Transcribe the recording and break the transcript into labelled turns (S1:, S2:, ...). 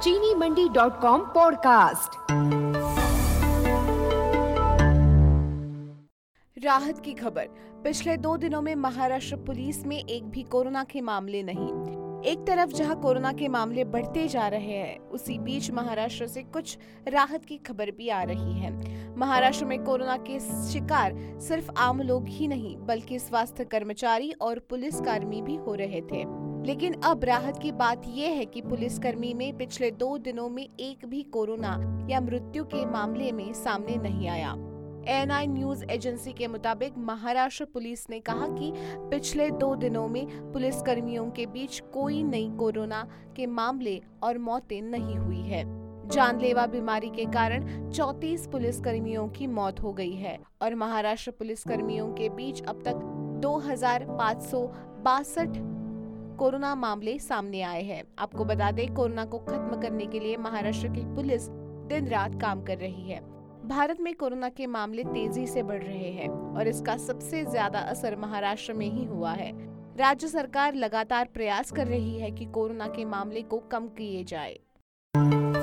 S1: चीनीमंडी.com podcast.
S2: राहत की खबर। पिछले 2 दिनों में महाराष्ट्र पुलिस में एक भी कोरोना के मामले नहीं। एक तरफ जहां कोरोना के मामले बढ़ते जा रहे हैं, उसी बीच महाराष्ट्र से कुछ राहत की खबर भी आ रही है। महाराष्ट्र में कोरोना के शिकार सिर्फ आम लोग ही नहीं, बल्कि स्वास्थ्य कर्मचारी और पुलिसकर्मी भी हो रहे थे। लेकिन अब राहत की बात यह है कि पुलिसकर्मी में पिछले 2 दिनों में एक भी कोरोना या मृत्यु के मामले में सामने नहीं आया। ANI न्यूज एजेंसी के मुताबिक महाराष्ट्र पुलिस ने कहा कि पिछले 2 दिनों में पुलिसकर्मियों के बीच कोई नई कोरोना के मामले और मौतें नहीं हुई है। जानलेवा बीमारी के कारण 34 पुलिसकर्मियों की मौत हो गई है और महाराष्ट्र पुलिसकर्मियों के बीच अब तक 2562 कोरोना मामले सामने आए हैं। आपको बता दें, कोरोना को खत्म करने के लिए महाराष्ट्र की पुलिस दिन रात काम कर रही है। भारत में कोरोना के मामले तेजी से बढ़ रहे हैं और इसका सबसे ज्यादा असर महाराष्ट्र में ही हुआ है। राज्य सरकार लगातार प्रयास कर रही है कि कोरोना के मामले को कम किए जाए।